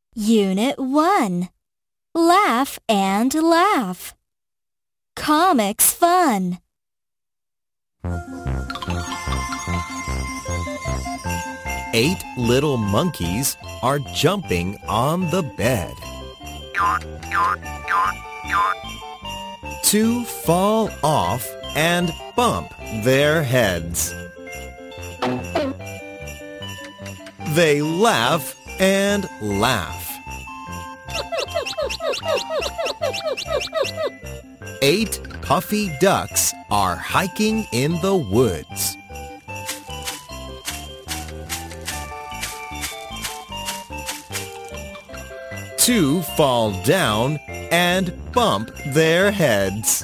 Unit 1. Laugh and laugh. Comics fun. Eight little monkeys are jumping on the bed. Two fall off and bump their heads. They laugh and laugh. 8 puffy ducks are hiking in the woods. Two fall down and bump their heads.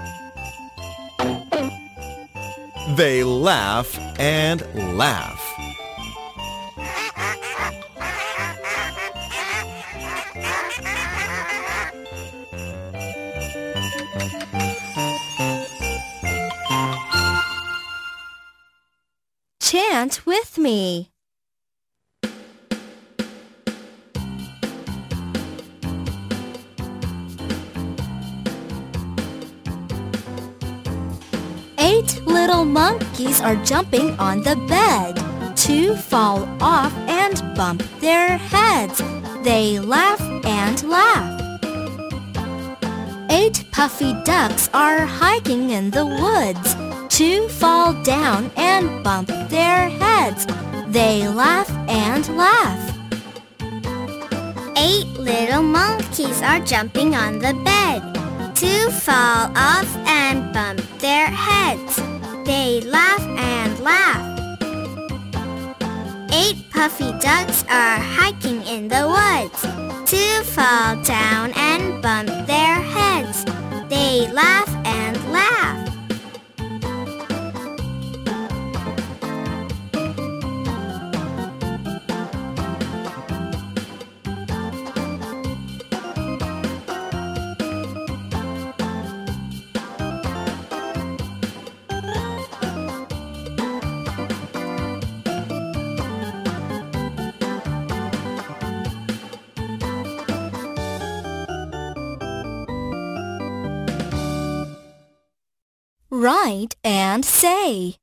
They laugh and laugh. Chant with me. Eight little monkeys are jumping on the bed. Two fall off and bump their heads. They laugh and laugh. 8 puffy ducks are hiking in the woods. Two fall down and bump their heads. They laugh and laugh. 8 little monkeys are jumping on the bed. Two fall off and bump their heads. They laugh and laugh. 8 puffy ducks are hiking in the woods. Two fall down and bump their heads. They laugh and laugh. Write and say.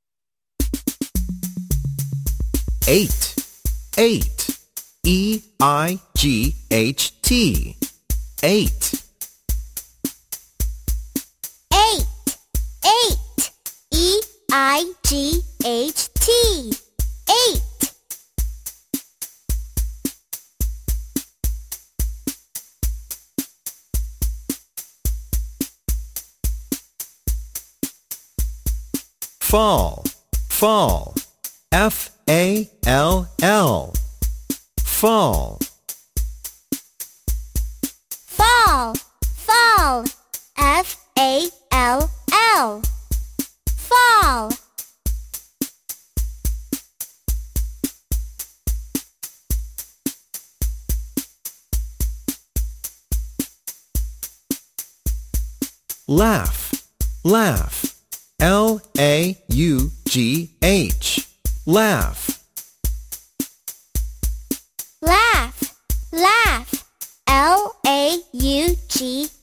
8. 8. E-I-G-H-T. 8. 8. 8. E-I-G-H-T. 8. Fall. Fall. F-A-L-L. Fall. Fall. Fall. F-A-L-L. Fall. Laugh. Laugh. L-A-U-G-H. Laugh. Laugh. Laugh. L-A-U-G-H.